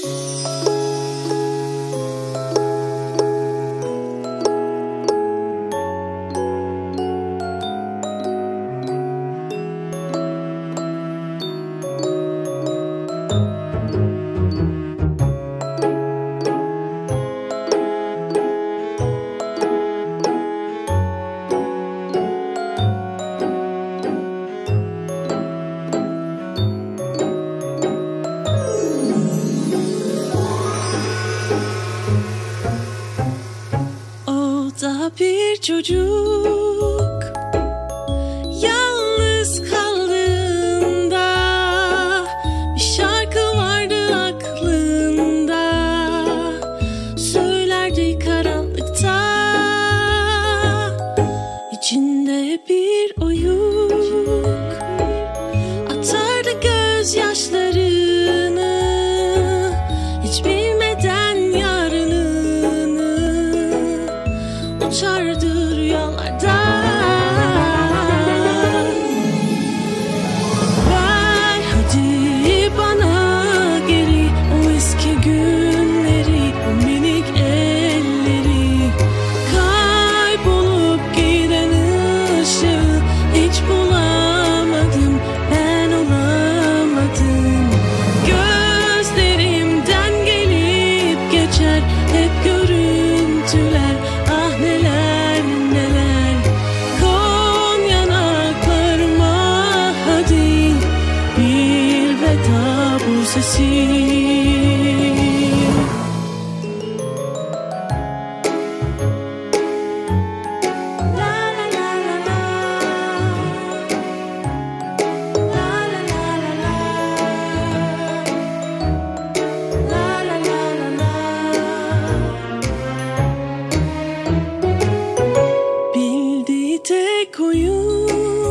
Bir çocuk yalnız kaldığında bir şarkı vardı aklında, söylerdi karanlıkta, içinde bir oyuk, atardı gözyaşlarını, hiç bilmeden yarınını, uçardı rüyalarda. Ver hadi bana geri o eski günleri, o minik elleri, kaybolup giden ışığı hiç bulamadım, ben olamadım. Gözlerimden gelip geçer hep görüntüler, ah neler neler. Kon yanaklarıma hadi, bir veda bu sesim. Bildiği tek oyun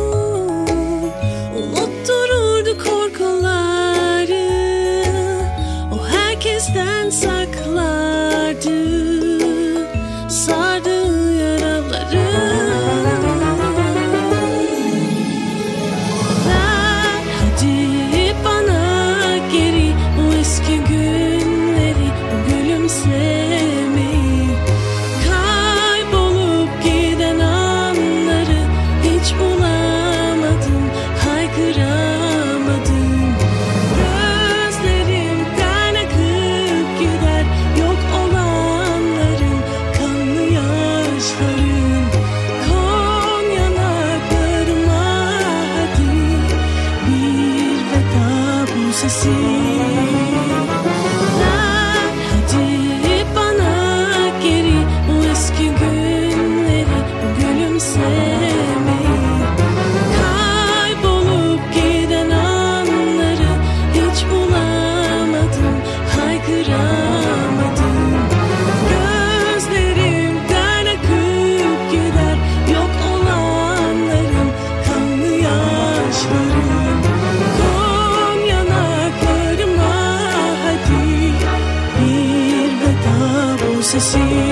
unuttururdu korkuları, o herkesten saklardı sardığı yaraları. Ver hadi bana geri o eski günleri, o gülümsemeyi, kaybolup giden anları hiç bulamadım, haykıramadım. Gözlerimden akıp gider yok olanların kanlı yaşlarım. Kon yanaklarıma hadi, bir veda bu sesim. Ver hadi bana geri o eski günleri, o gülümsemeyi, kaybolup giden anları hiç bulamadım, haykıramadım. Gözlerimden akıp gider yok olanların kanlı yaşlarım. Kon yanaklarıma hadi, bir veda bu sesim.